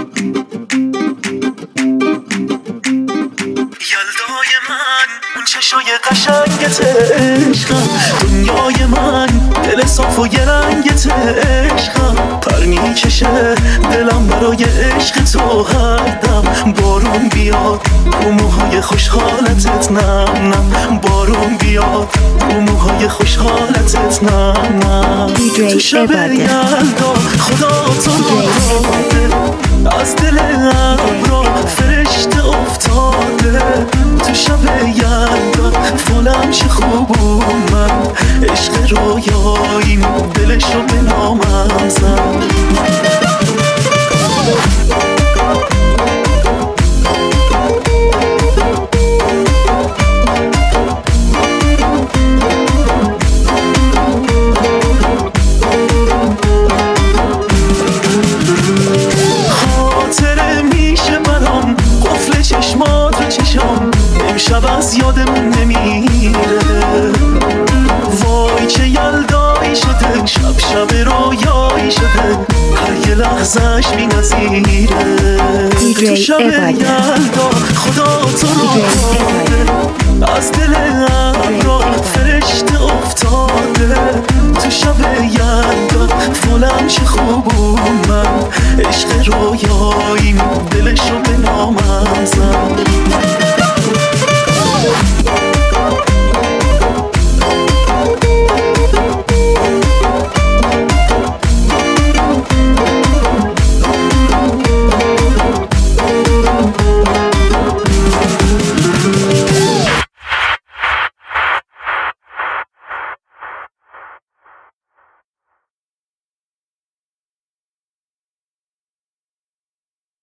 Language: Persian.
یلدای من اون چشای قشنگت عشقم، دنیای من دل صاف و یه رنگت عشقم، پر میکشه دلم برای عشق تو هر دم. بارون بیاد رو موهای خوشحالتت، نم نم بارون بیاد رو موهای خوشحالتت، نم نم. تو شب یلدا خدا تو رو داده، از دل ابرا فرشته افتاده. تو شب یلدا فالم چه خوب من، عشق رویاییم دلشو به نامم زن. امشب از یادمون نمیره، وای چه یلدایی شده، شب شب رویایی شده، هر یه لحظهش بی نظیره. تو شب یلدا خدا تو رو داده، از دل ابرا فرشته افتاده. تو شب یلدا فالم چه خوب من، عشق رویاییم